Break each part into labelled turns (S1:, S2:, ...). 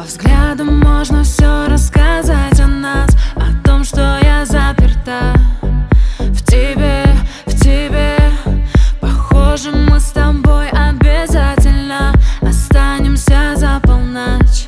S1: взглядам можно все рассказать о нас, о том, что я заперта в тебе, в тебе. Похоже, мы с тобой обязательно останемся за полночь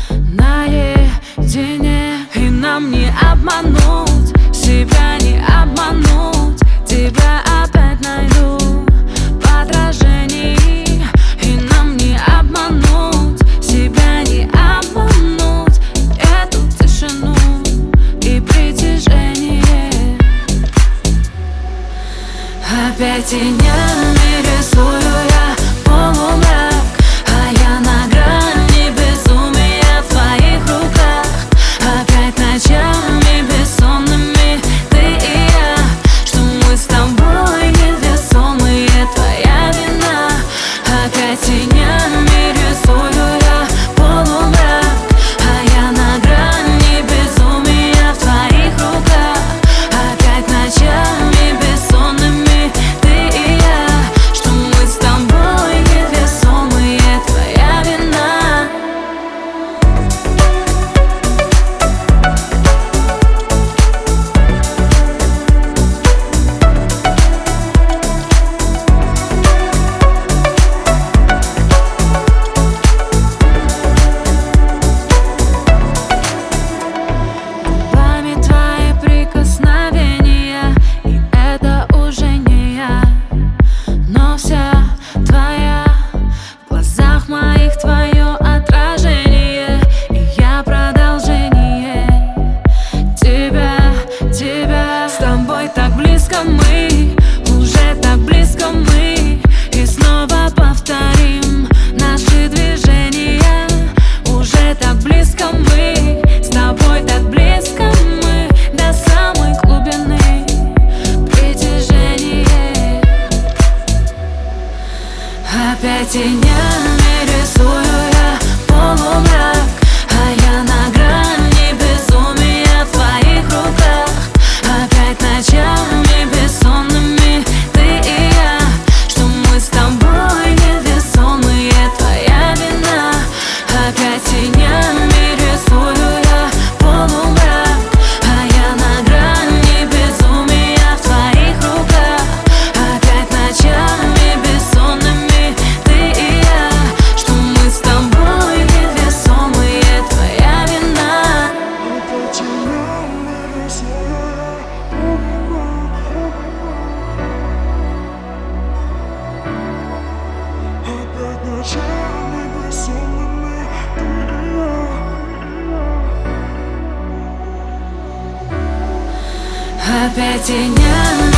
S1: наедине. И нам не обмануть, себя не обмануть, тебя опять найду в отражении. И нам не обмануть, себя не обмануть, эту тишину и притяжение. Опять тенями рисую я полумрак, а я на грани безумия в твоих руках. Опять ночами бессонными ты и я, что мы с тобой невесомые, твоя вина. Опять тенями рисую я полумрак, а я на грани безумия в твоих руках. Опять ночами бессонными ты и я, что мы с тобой невесомые, твоя вина. Губами твои прикосновения, и это уже не я, но вся твоя, в глазах моих твое отражение, и я продолжение тебя, тебя. С тобой так близко мы, уже так близко мы, и снова повторим наши движения. Уже так близко мы, с тобой так близко мы, до самой глубины притяжения. Опять тенями рисую я полумрак, а я на грани безумия в твоих руках. Опять ночами бессонными ты и я, что мы с тобой невесомые, твоя вина. Опять тенями рисую я полумрак, а я на грани безумия в твоих руках. Опять ночами бессонными ты и я, что мы с тобой невесомые, твоя вина. Опять тенями